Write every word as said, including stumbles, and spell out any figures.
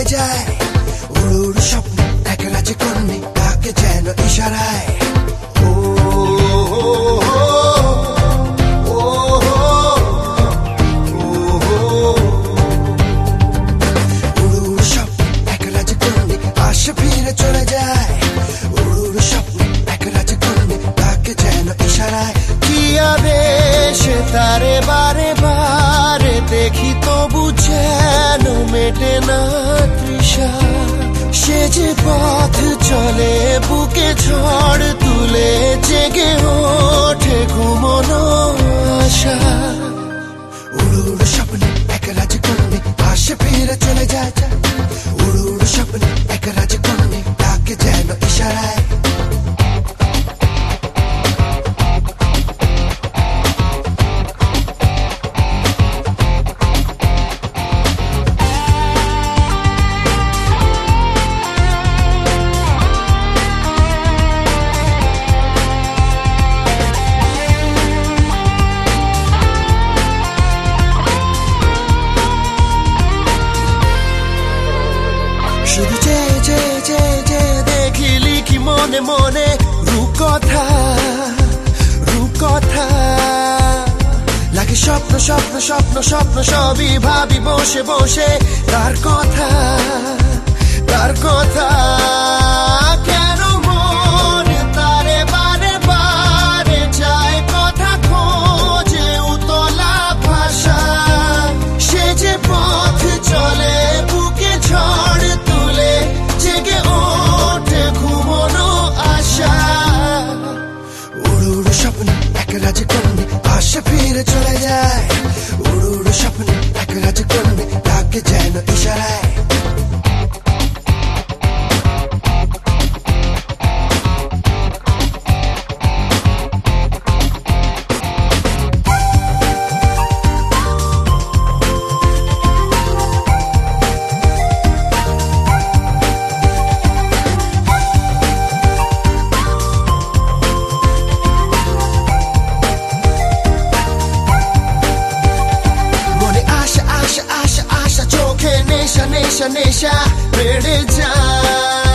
যায় উড়ু উড়ু স্বপ্ন এক রাজকন্যা তাকে যেন ইশারায় ও উড়ু উড়ু স্বপ্ন এক রাজকন্যা আসে ফিরে চলে যায় উড়ু উড়ু স্বপ্ন এক রাজকন্যা তাকে যেন ইশারায় কি আবেশে তারে বারে বারে দেখি তবু যেন মেটে না তৃষা সে যে পথ চলে বুকে ঝড় তুলে জেগে ওঠে ঘুমনো আশা উড়ু উড়ু স্বপ্ন এক রাজকন্যা আসে ফিরে চলে যায় উড়ু উড়ু স্বপ্ন এক রাজকন্যা তাকে যেন ইশারায় শুধু যে যে যে যে দেখি লিখি মনে মনে রূপকথা রূপকথা লাগে স্বপ্ন স্বপ্ন স্বপ্ন স্বপ্ন সবই ভাবি বসে বসে তার কথা তার কথা কেন মনে তারে বারে বারে যায় কথা খোঁজে উতলা ভাষা সে যে পথ চলে বুকে ঝড় তুলে জেগে ওঠে ঘুমনো আশা উড়ু উড়ু স্বপ্ন এক রাজকন্যা আসে ফিরে চলে যায় উড়ু উড়ু স্বপ্ন এক রাজকন্যা তাকে যেন ইশারায় নেশা নেশা নেশা বেড়ে যায়